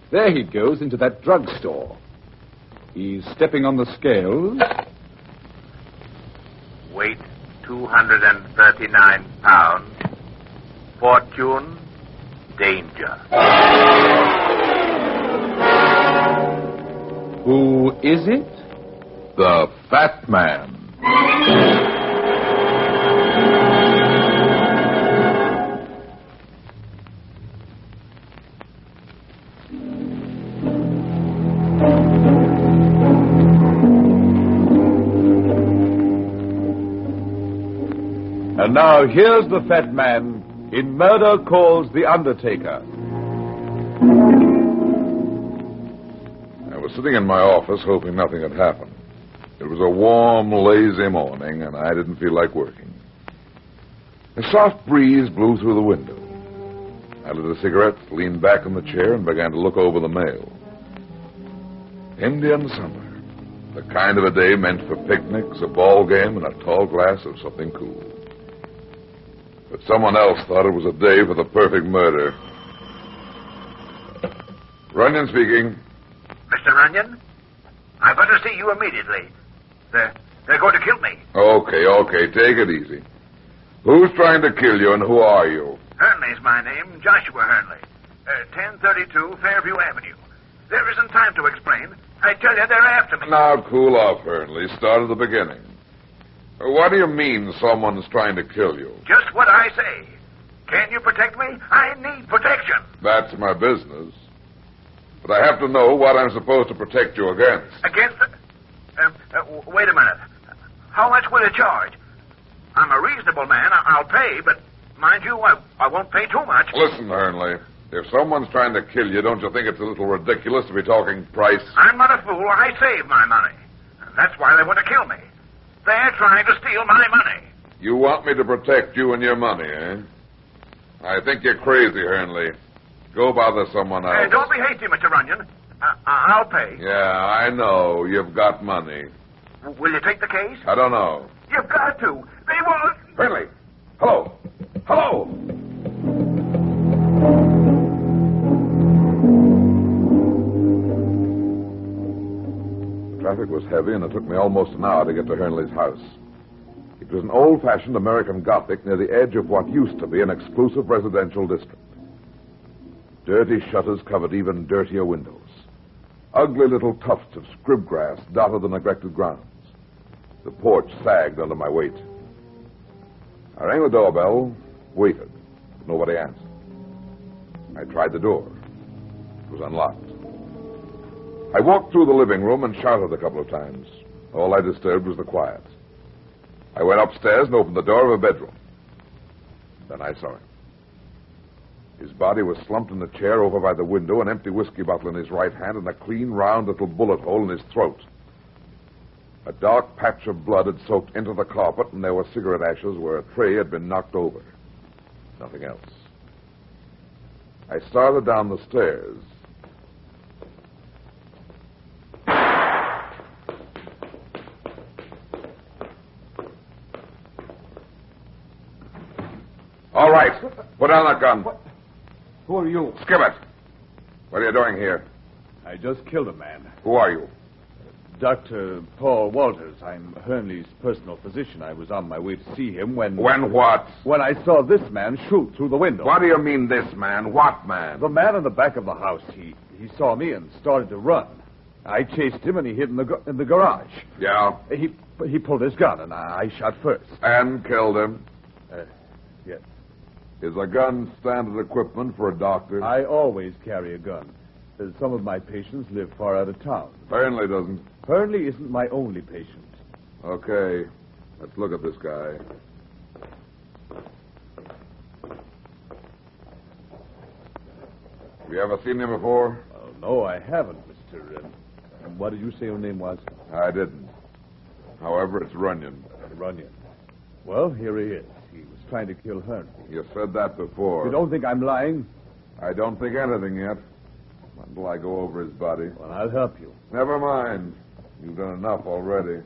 There he goes into that drugstore. He's stepping on the scales. Weight 239 pounds. Fortune, danger. Who is it? The Fat Man. And now here's the Fat Man in Murder Calls the Undertaker. I was sitting in my office hoping nothing had happened. It was a warm, lazy morning, and I didn't feel like working. A soft breeze blew through the window. I lit a cigarette, leaned back in the chair, and began to look over the mail. Indian summer. The kind of a day meant for picnics, a ball game, and a tall glass of something cool. But someone else thought it was a day for the perfect murder. Runyon speaking. Mr. Runyon, I've got to see you immediately. They're going to kill me. Okay, take it easy. Who's trying to kill you, and who are you? Hernley's my name, Joshua Hernley. 1032 Fairview Avenue. There isn't time to explain. I tell you, they're after me. Now, cool off, Hernley. Start at the beginning. What do you mean someone's trying to kill you? Just what I say. Can you protect me? I need protection. That's my business. But I have to know what I'm supposed to protect you against. Against the... wait a minute. How much will it charge? I'm a reasonable man. I'll pay, but mind you, I won't pay too much. Listen, Hernley. If someone's trying to kill you, don't you think it's a little ridiculous to be talking price? I'm not a fool. I save my money. That's why they want to kill me. They're trying to steal my money. You want me to protect you and your money, eh? I think you're crazy, Hernley. Go bother someone else. Don't be hasty, Mr. Runyon. I'll pay. Yeah, I know. You've got money. Will you take the case? I don't know. You've got to. They won't. Hernley. Hello. Hello. The traffic was heavy, and it took me almost an hour to get to Hernley's house. It was an old-fashioned American Gothic near the edge of what used to be an exclusive residential district. Dirty shutters covered even dirtier windows. Ugly little tufts of scribgrass dotted the neglected grounds. The porch sagged under my weight. I rang the doorbell, waited. Nobody answered. I tried the door. It was unlocked. I walked through the living room and shouted a couple of times. All I disturbed was the quiet. I went upstairs and opened the door of a bedroom. Then I saw him. His body was slumped in a chair over by the window, an empty whiskey bottle in his right hand, and a clean, round little bullet hole in his throat. A dark patch of blood had soaked into the carpet, and there were cigarette ashes where a tray had been knocked over. Nothing else. I started down the stairs. All right. Put down that gun. What? Who are you? Skip it. What are you doing here? I just killed a man. Who are you? Dr. Paul Walters. I'm Hernley's personal physician. I was on my way to see him when... When what? When I saw this man shoot through the window. What do you mean, this man? What man? The man in the back of the house. He saw me and started to run. I chased him, and he hid in the garage. Yeah? He pulled his gun, and I shot first. And killed him? Yes. Is a gun standard equipment for a doctor? I always carry a gun. Some of my patients live far out of town. Hernley doesn't. Hernley isn't my only patient. Okay. Let's look at this guy. Have you ever seen him before? Oh, no, I haven't, Mr. What did you say your name was? I didn't. However, it's Runyon. Runyon. Well, here he is. He was trying to kill Hernley. You said that before. You don't think I'm lying? I don't think anything yet. Not until I go over his body. Well, I'll help you. Never mind. You've done enough already.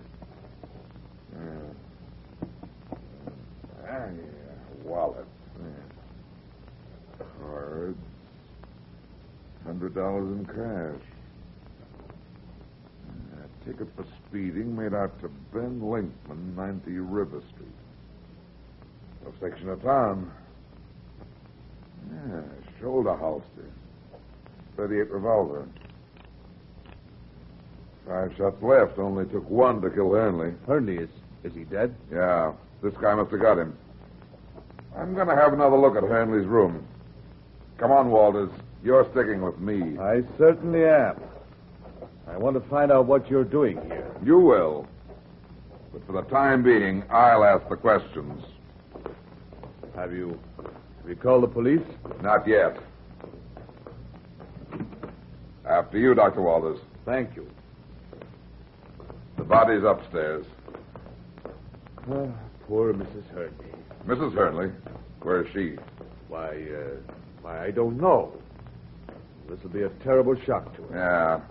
Wallet. Cards. $100 in cash. A ticket for speeding made out to Ben Linkman, 90 River Street. No section of town. Yeah, shoulder holster. 38 revolver. 5 shots left. Only took 1 to kill Hernley. Hernley, is he dead? Yeah, this guy must have got him. I'm going to have another look at Hernley's room. Come on, Walters. You're sticking with me. I certainly am. I want to find out what you're doing here. You will. But for the time being, I'll ask the questions. Have you called the police? Not yet. After you, Dr. Walters. Thank you. The body's upstairs. Poor Mrs. Hernley. Mrs. Hernley? Where is she? Why, I don't know. This will be a terrible shock to her. Yeah.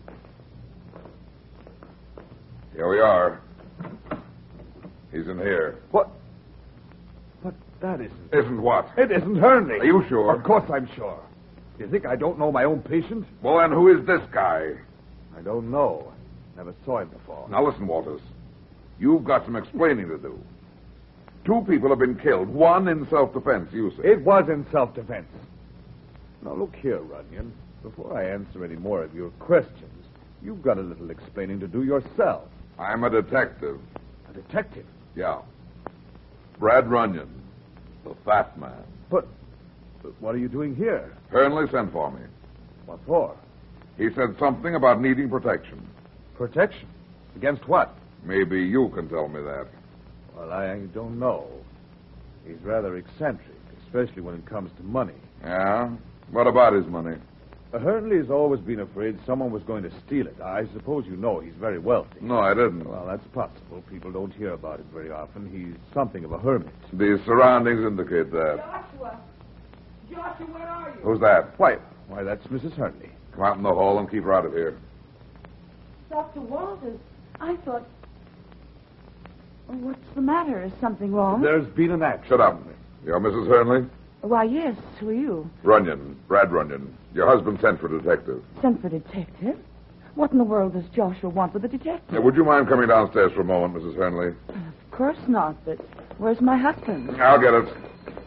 Here we are. He's in here. What? But that isn't... Isn't what? It isn't Hernley. Are you sure? Of course I'm sure. Do you think I don't know my own patient? Well, then who is this guy? I don't know. Never saw him before. Now listen, Walters. You've got some explaining to do. 2 people have been killed. 1 in self-defense, you say. It was in self-defense. Now, look here, Runyon. Before I answer any more of your questions, you've got a little explaining to do yourself. I'm a detective. A detective? Yeah. Brad Runyon, the fat man. But what are you doing here? Hernley sent for me. What for? He said something about needing protection. Protection? Against what? Maybe you can tell me that. Well, I don't know. He's rather eccentric, especially when it comes to money. Yeah? What about his money? Hernley's always been afraid someone was going to steal it. I suppose you know he's very wealthy. No, I didn't. Well, that's possible. People don't hear about it very often. He's something of a hermit. The surroundings indicate that. Joshua, where are you? Who's that? Why, that's Mrs. Hernley. Come out in the hall and keep her out of here. Dr. Walters, I thought... Oh, what's the matter? Is something wrong? There's been an accident. Shut up. You're Mrs. Hernley? Why, yes. Who are you? Runyon. Brad Runyon. Your husband sent for a detective. Sent for detective? What in the world does Joshua want with a detective? Now, would you mind coming downstairs for a moment, Mrs. Hernley? Of course not, but where's my husband? I'll get it.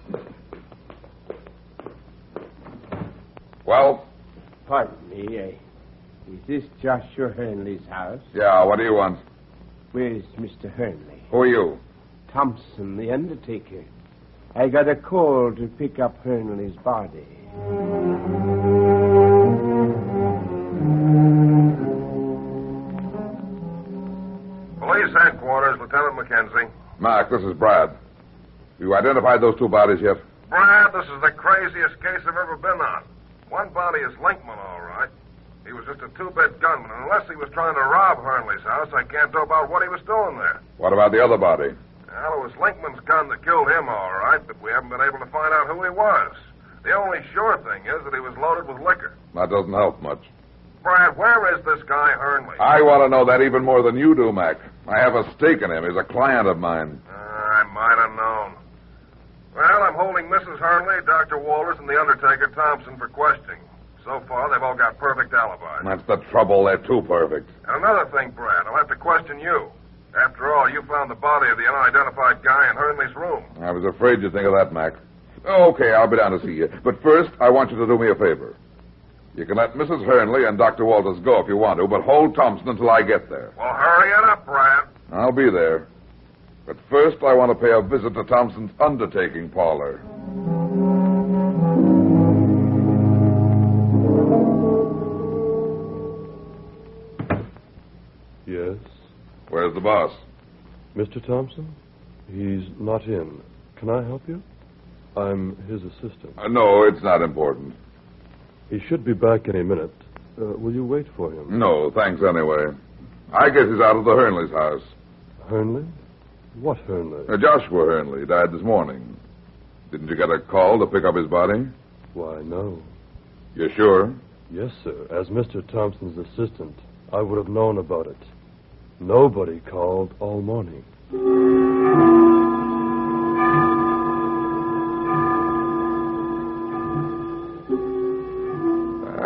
Well? Pardon me, is this Joshua Hernley's house? Yeah, what do you want? Where's Mr. Hernley? Who are you? Thompson, the undertaker. I got a call to pick up Hernley's body. Police headquarters, Lieutenant McKenzie. Mark, this is Brad. You identified those 2 bodies yet? Brad, this is the craziest case I've ever been on. One body is Linkman, all right. He was just a 2-bit gunman, and unless he was trying to rob Hernley's house, I can't know about what he was doing there. What about the other body? Well, it was Linkman's gun that killed him, all right, but we haven't been able to find out who he was. The only sure thing is that he was loaded with liquor. That doesn't help much. Brad, where is this guy Hernley? I want to know that even more than you do, Mac. I have a stake in him. He's a client of mine. I might have known. Well, I'm holding Mrs. Hernley, Dr. Walters, and the undertaker, Thompson, for questioning. So far, they've all got perfect alibis. That's the trouble. They're too perfect. And another thing, Brad, I'll have to question you. After all, you found the body of the unidentified guy in Hernley's room. I was afraid you'd think of that, Mac. Okay, I'll be down to see you. But first, I want you to do me a favor. You can let Mrs. Hernley and Dr. Walters go if you want to, but hold Thompson until I get there. Well, hurry it up, Brad. I'll be there. But first, I want to pay a visit to Thompson's undertaking parlor. Yes? Where's the boss? Mr. Thompson? He's not in. Can I help you? I'm his assistant. No, it's not important. He should be back any minute. Will you wait for him? No, thanks anyway. I guess he's out of the Hernley's house. Hernley? What Hernley? Joshua Hernley died this morning. Didn't you get a call to pick up his body? Why, no. You sure? Yes, sir. As Mr. Thompson's assistant, I would have known about it. Nobody called all morning.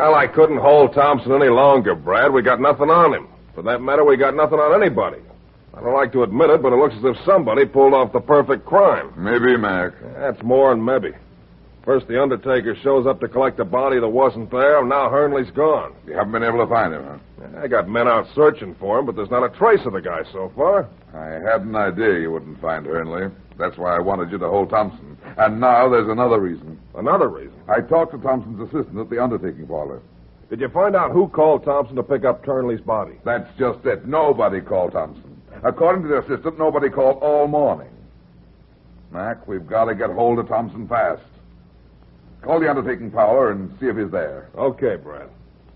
Well, I couldn't hold Thompson any longer, Brad. We got nothing on him. For that matter, we got nothing on anybody. I don't like to admit it, but it looks as if somebody pulled off the perfect crime. Maybe, Mac. That's more than maybe. First, the undertaker shows up to collect a body that wasn't there, and now Hernley's gone. You haven't been able to find him, huh? I got men out searching for him, but there's not a trace of the guy so far. I had an idea you wouldn't find Hernley. That's why I wanted you to hold Thompson. And now there's another reason. Another reason? I talked to Thompson's assistant at the undertaking parlor. Did you find out who called Thompson to pick up Hernley's body? That's just it. Nobody called Thompson. According to the assistant, nobody called all morning. Mac, we've got to get hold of Thompson fast. Call the undertaking parlor and see if he's there. Okay, Brad.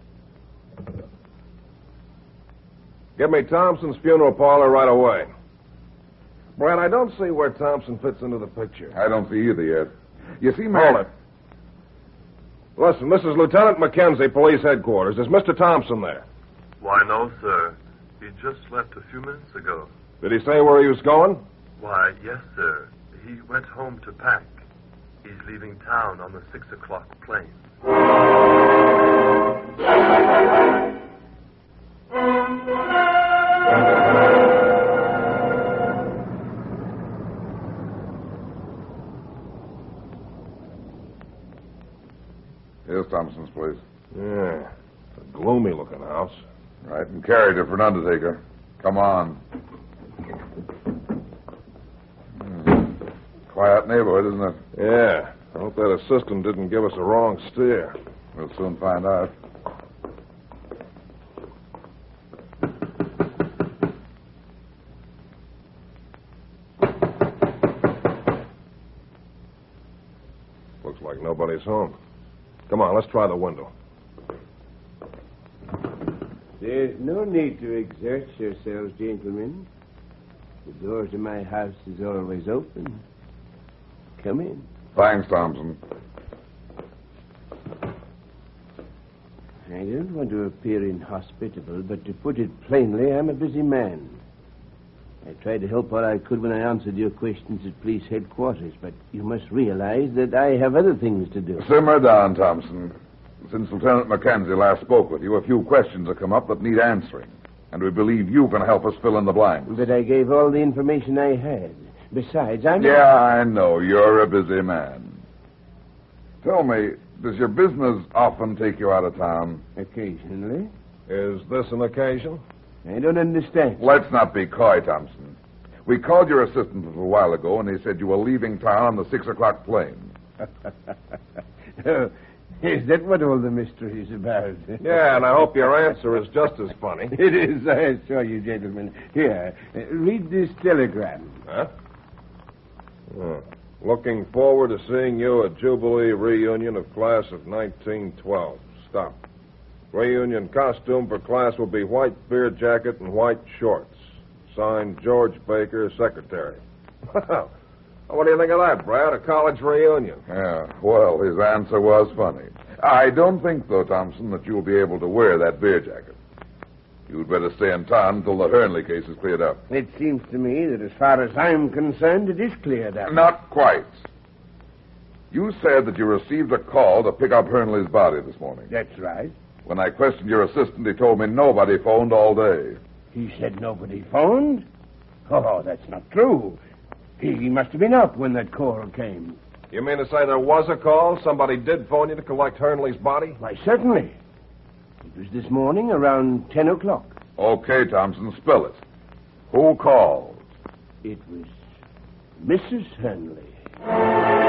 Give me Thompson's funeral parlor right away. Brad, I don't see where Thompson fits into the picture. I don't see either yet. You see, Mac... Hold it. Listen, this is Lieutenant McKenzie, police headquarters. Is Mr. Thompson there? Why, no, sir. He just left a few minutes ago. Did he say where he was going? Why, yes, sir. He went home to pack. He's leaving town on the 6 o'clock plane. Here's Thompson's place. Yeah. It's a gloomy-looking house. Right in character for an undertaker. Come on. Quiet neighborhood, isn't it? Yeah. I hope that assistant didn't give us a wrong steer. We'll soon find out. Looks like nobody's home. Come on, let's try the window. There's no need to exert yourselves, gentlemen. The door to my house is always open. Come in. Thanks, Thompson. I don't want to appear inhospitable, but to put it plainly, I'm a busy man. I tried to help what I could when I answered your questions at police headquarters, but you must realize that I have other things to do. Simmer down, Thompson. Since Lieutenant McKenzie last spoke with you, a few questions have come up that need answering, and we believe you can help us fill in the blanks. But I gave all the information I had. Besides, I'm... Yeah, I know. You're a busy man. Tell me, does your business often take you out of town? Occasionally. Is this an occasion? I don't understand. Let's not be coy, Thompson. We called your assistant a little while ago, and he said you were leaving town on the 6 o'clock plane. Oh, is that what all the mystery is about? Yeah, and I hope your answer is just as funny. It is, I assure you, gentlemen. Here, read this telegram. Huh? Looking forward to seeing you at Jubilee reunion of class of 1912. Stop. Reunion costume for class will be white beer jacket and white shorts. Signed, George Baker, secretary. Well, what do you think of that, Brad? A college reunion. Yeah, well, his answer was funny. I don't think, though, Thompson, that you'll be able to wear that beer jacket. You'd better stay in town until the Hernley case is cleared up. It seems to me that as far as I'm concerned, it is cleared up. Not quite. You said that you received a call to pick up Hernley's body this morning. That's right. When I questioned your assistant, he told me nobody phoned all day. He said nobody phoned? Oh, that's not true. He must have been up when that call came. You mean to say there was a call? Somebody did phone you to collect Hernley's body? Why, certainly. It was this morning around 10 o'clock. Okay, Thompson, spell it. Who called? It was Mrs. Hernley.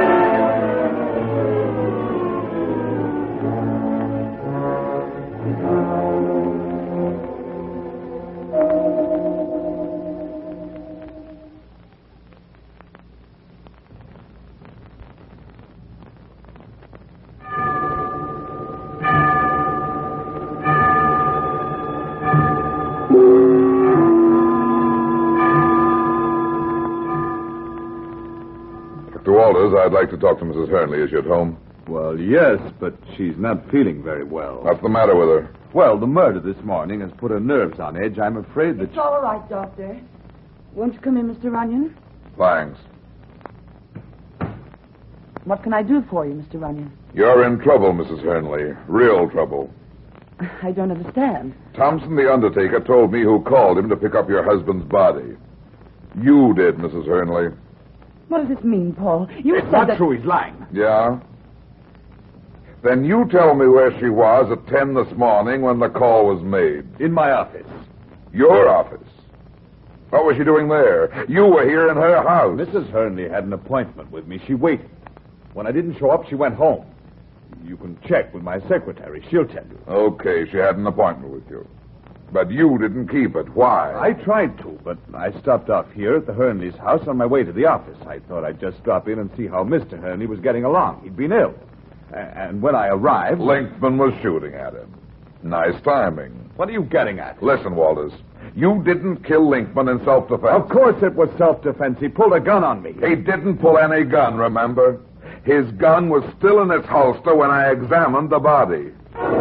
I'd like to talk to Mrs. Hernley. Is she at home? Well, yes, but she's not feeling very well. What's the matter with her? Well, the murder this morning has put her nerves on edge. I'm afraid that... It's all right, Doctor. Won't you come in, Mr. Runyon? Thanks. What can I do for you, Mr. Runyon? You're in trouble, Mrs. Hernley. Real trouble. I don't understand. Thompson, the undertaker, told me who called him to pick up your husband's body. You did, Mrs. Hernley. What does this mean, Paul? You It's said not that... true. He's lying. Yeah? Then you tell me where she was at 10 this morning when the call was made. In my office. Your office. What was she doing there? You were here in her house. Mrs. Hernley had an appointment with me. She waited. When I didn't show up, she went home. You can check with my secretary. She'll tell you. Okay, she had an appointment with you. But you didn't keep it. Why? I tried to, but I stopped off here at the Hernley's house on my way to the office. I thought I'd just drop in and see how Mr. Hernley was getting along. He'd been ill. And when I arrived... Linkman was shooting at him. Nice timing. What are you getting at? Listen, Walters. You didn't kill Linkman in self-defense. Of course it was self-defense. He pulled a gun on me. He didn't pull any gun, remember? His gun was still in its holster when I examined the body.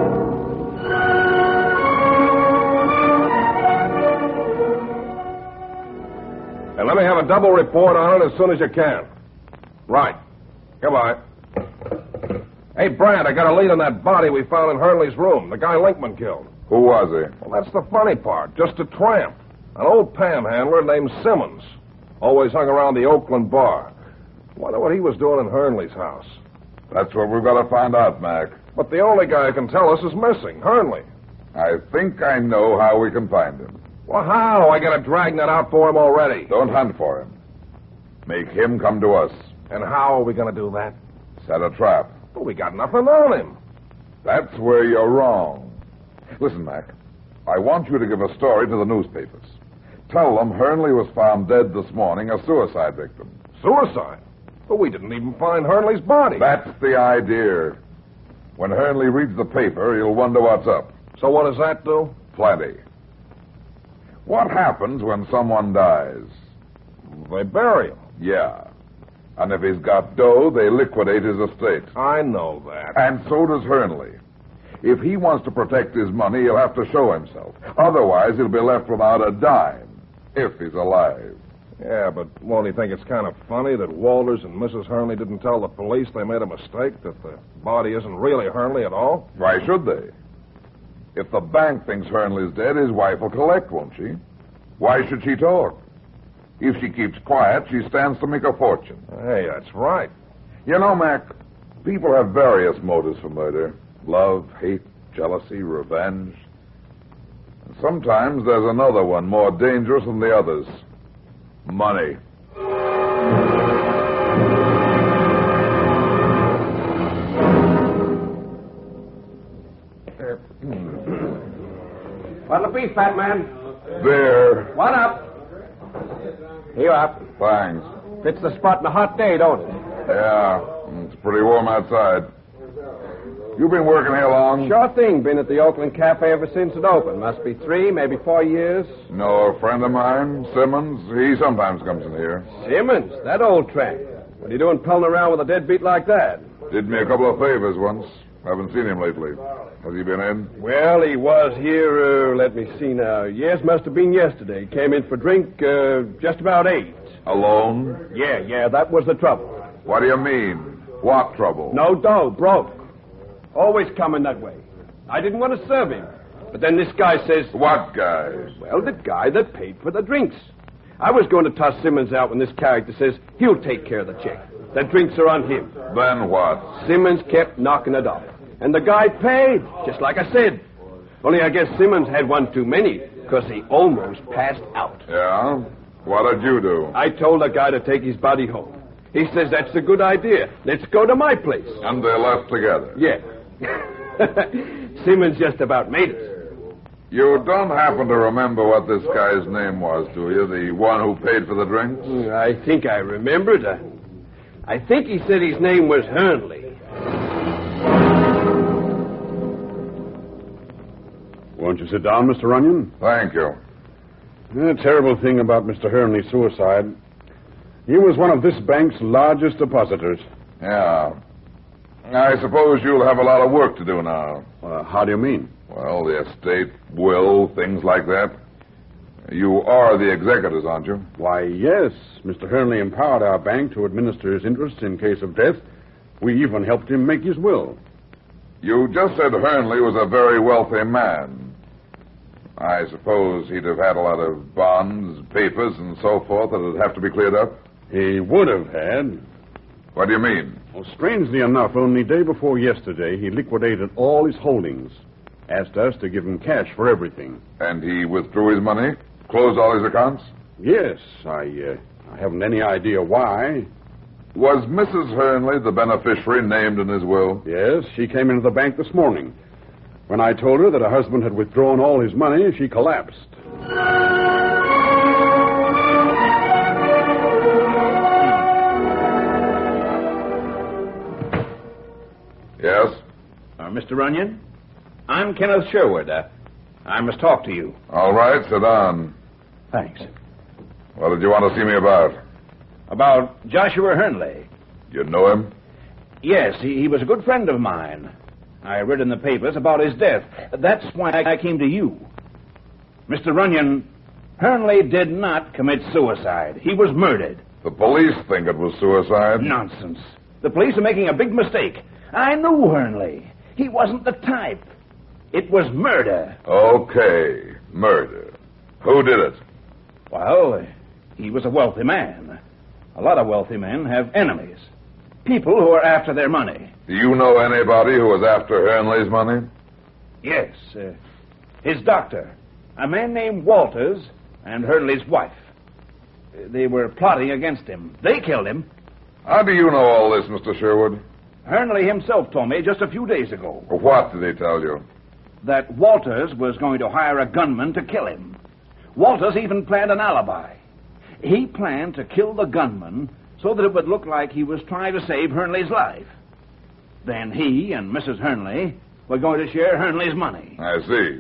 And let me have a double report on it as soon as you can. Right. Goodbye. Hey, Brad, I got a lead on that body we found in Hernley's room. The guy Linkman killed. Who was he? Well, that's the funny part. Just a tramp. An old panhandler named Simmons. Always hung around the Oakland bar. Wonder what he was doing in Hernley's house. That's what we've got to find out, Mac. But the only guy who can tell us is missing, Hernley. I think I know how we can find him. Well, how? I got to drag that out for him already. Don't hunt for him. Make him come to us. And how are we going to do that? Set a trap. Well, we got nothing on him. That's where you're wrong. Listen, Mac. I want you to give a story to the newspapers. Tell them Hernley was found dead this morning, a suicide victim. Suicide? But we didn't even find Hernley's body. That's the idea. When Hernley reads the paper, he'll wonder what's up. So what does that do? Plenty. What happens when someone dies? They bury him. Yeah. And if he's got dough, they liquidate his estate. I know that. And so does Hernley. If he wants to protect his money, he'll have to show himself. Otherwise, he'll be left without a dime, if he's alive. Yeah, but won't he think it's kind of funny that Walters and Mrs. Hernley didn't tell the police they made a mistake, that the body isn't really Hernley at all? Why should they? If the bank thinks Hernley's dead, his wife will collect, won't she? Why should she talk? If she keeps quiet, she stands to make a fortune. Hey, that's right. You know, Mac, people have various motives for murder. Love, hate, jealousy, revenge. And sometimes there's another one more dangerous than the others. Money. What'll it be, fat man? There. What up? Here you are. Thanks. Fits the spot in a hot day, don't it? Yeah, it's pretty warm outside. You been working here long? Sure thing. Been at the Oakland Cafe ever since it opened. Must be 3, maybe 4 years. No, a friend of mine, Simmons, he sometimes comes in here. Simmons, that old tramp. What are you doing pulling around with a deadbeat like that? Did me a couple of favors once. Haven't seen him lately. Has he been in? Well, he was here, let me see now. Yes, must have been yesterday. Came in for drink just about 8. Alone? Yeah, that was the trouble. What do you mean? What trouble? No dough, broke. Always coming that way. I didn't want to serve him. But then this guy says... What guy? Well, the guy that paid for the drinks. I was going to toss Simmons out when this character says he'll take care of the check. The drinks are on him. Then what? Simmons kept knocking it off. And the guy paid, just like I said. Only I guess Simmons had one too many, because he almost passed out. Yeah? What did you do? I told the guy to take his body home. He says that's a good idea. Let's go to my place. And they left together? Yeah. Simmons just about made it. You don't happen to remember what this guy's name was, do you? The one who paid for the drinks? I think I remembered. I think he said his name was Hernley. Won't you sit down, Mr. Runyon? Thank you. The terrible thing about Mr. Hernley's suicide, he was one of this bank's largest depositors. Yeah. I suppose you'll have a lot of work to do now. How do you mean? Well, the estate, will, things like that. You are the executors, aren't you? Why, yes. Mr. Hernley empowered our bank to administer his interests in case of death, We even helped him make his will. You just said Hernley was a very wealthy man. I suppose he'd have had a lot of bonds, papers, and so forth that would have to be cleared up? He would have had. What do you mean? Well, strangely enough, only day before yesterday, he liquidated all his holdings. Asked us to give him cash for everything. And he withdrew his money? Closed all his accounts? Yes, I haven't any idea why. Was Mrs. Hernley the beneficiary named in his will? Yes, she came into the bank this morning. When I told her that her husband had withdrawn all his money, she collapsed. Yes? Mr. Runyon? I'm Kenneth Sherwood. I must talk to you. All right, sit down. Thanks. What did you want to see me about? About Joshua Hernley. You know him? Yes, he was a good friend of mine. I read in the papers about his death. That's why I came to you. Mr. Runyon, Hernley did not commit suicide. He was murdered. The police think it was suicide. Nonsense. The police are making a big mistake. I knew Hernley. He wasn't the type. It was murder. Okay, murder. Who did it? Well, he was a wealthy man. A lot of wealthy men have enemies. People who are after their money. Do you know anybody who was after Hernley's money? Yes. His doctor, a man named Walters, and Hernley's wife. They were plotting against him. They killed him. How do you know all this, Mr. Sherwood? Hernley himself told me just a few days ago. What did he tell you? That Walters was going to hire a gunman to kill him. Walters even planned an alibi. He planned to kill the gunman so that it would look like he was trying to save Hernley's life. Then he and Mrs. Hernley were going to share Hernley's money. I see.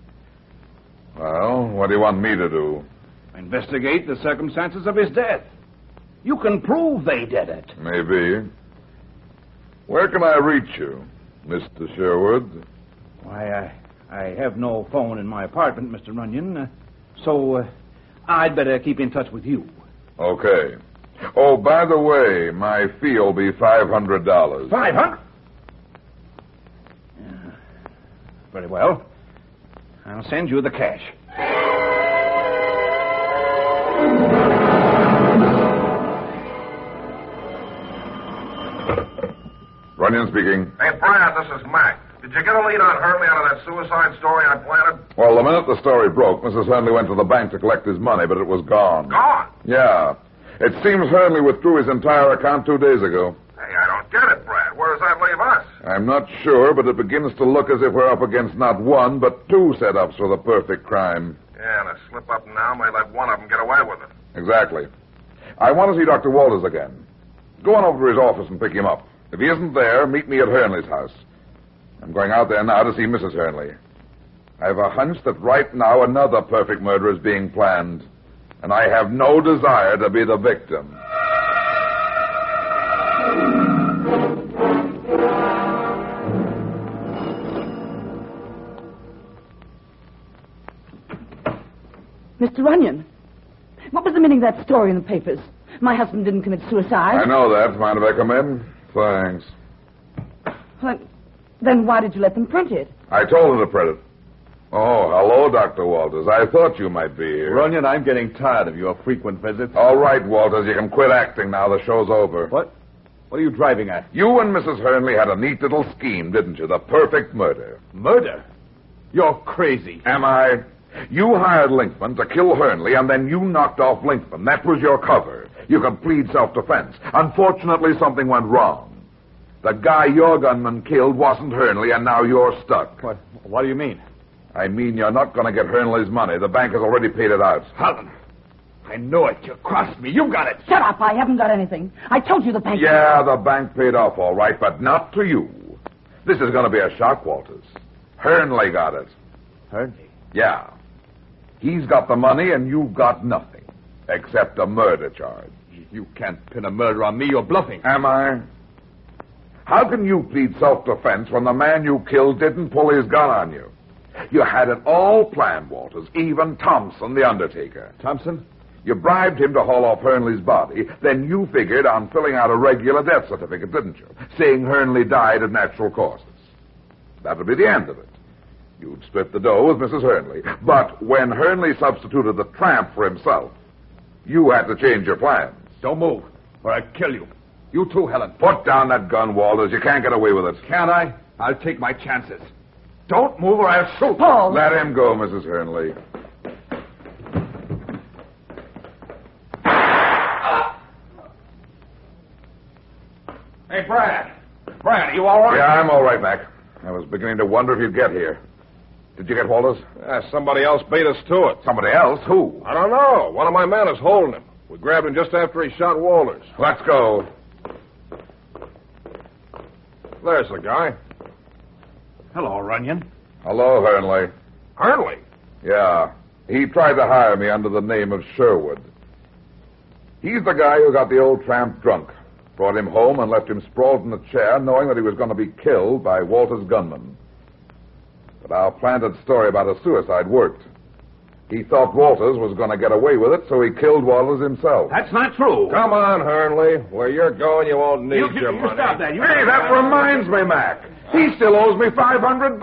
Well, what do you want me to do? Investigate the circumstances of his death. You can prove they did it. Maybe. Where can I reach you, Mr. Sherwood? Why, I have no phone in my apartment, Mr. Runyon, so I'd better keep in touch with you. Okay. Oh, by the way, my fee will be $500. $500? Very well. I'll send you the cash. Runyon speaking. Hey, Brad, this is Mac. Did you get a lead on Hernley out of that suicide story I planted? Well, the minute the story broke, Mrs. Hernley went to the bank to collect his money, but it was gone. Gone? Yeah. It seems Hernley withdrew his entire account 2 days ago. Hey, I don't get it, Brad. Where does that leave us? I'm not sure, but it begins to look as if we're up against not one, but two setups for the perfect crime. Yeah, and a slip-up now may let one of them get away with it. Exactly. I want to see Dr. Walters again. Go on over to his office and pick him up. If he isn't there, meet me at Hernley's house. I'm going out there now to see Mrs. Hernley. I have a hunch that right now another perfect murder is being planned, and I have no desire to be the victim. Mr. Runyon, what was the meaning of that story in the papers? My husband didn't commit suicide. I know that. Mind if I come in? Thanks. Well, then why did you let them print it? I told her to print it. Oh, hello, Dr. Walters. I thought you might be here. Runyon, I'm getting tired of your frequent visits. All right, Walters, you can quit acting now. The show's over. What? What are you driving at? You and Mrs. Hernley had a neat little scheme, didn't you? The perfect murder. Murder? You're crazy. Am I? You hired Linkman to kill Hernley, and then you knocked off Linkman. That was your cover. You could plead self-defense. Unfortunately, something went wrong. The guy your gunman killed wasn't Hernley, and now you're stuck. What do you mean? I mean you're not going to get Hernley's money. The bank has already paid it out. Helen, I know it. You crossed me. You got it. Shut up. I haven't got anything. I told you the bank... Yeah, the bank paid off all right, but not to you. This is going to be a shock, Walters. Hernley got it. Hernley? Yeah. He's got the money, and you've got nothing, except a murder charge. You can't pin a murder on me. You're bluffing. Am I? How can you plead self-defense when the man you killed didn't pull his gun on you? You had it all planned, Walters, even Thompson, the undertaker. Thompson? You bribed him to haul off Hernley's body, then you figured on filling out a regular death certificate, didn't you? Saying Hernley died of natural causes. That would be the end of it. You'd split the dough with Mrs. Hernley. But when Hernley substituted the tramp for himself, you had to change your plans. Don't move, or I'll kill you. You too, Helen. Put down that gun, Walters. You can't get away with it. Can't I? I'll take my chances. Don't move or I'll shoot. Paul! Let him go, Mrs. Hernley. Hey, Brad. Brad, are you all right? Yeah, I'm all right, Mac. I was beginning to wonder if you'd get here. Did you get Walters? Yeah, somebody else beat us to it. Somebody else? Who? I don't know. One of my men is holding him. We grabbed him just after he shot Walters. Let's go. There's the guy. Hello, Runyon. Hello, Hernley. Hernley? Yeah. He tried to hire me under the name of Sherwood. He's the guy who got the old tramp drunk, brought him home and left him sprawled in a chair, knowing that he was going to be killed by Walter's gunman. But our planted story about a suicide worked. He thought Walters was going to get away with it, so he killed Walters himself. That's not true. Come on, Hernley. Where you're going, you won't need your You money. stop that. Hey, that reminds me, Mac. He still owes me $500.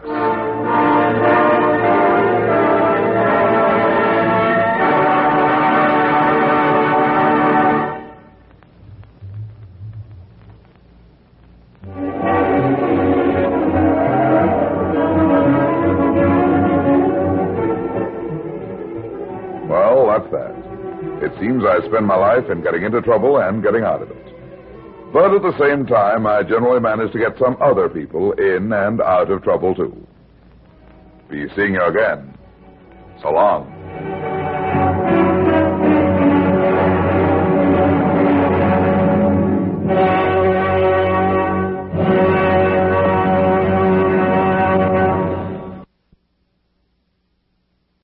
Well, that's that. It seems I spend my life in getting into trouble and getting out of it. But at the same time, I generally manage to get some other people in and out of trouble, too. Be seeing you again. So long.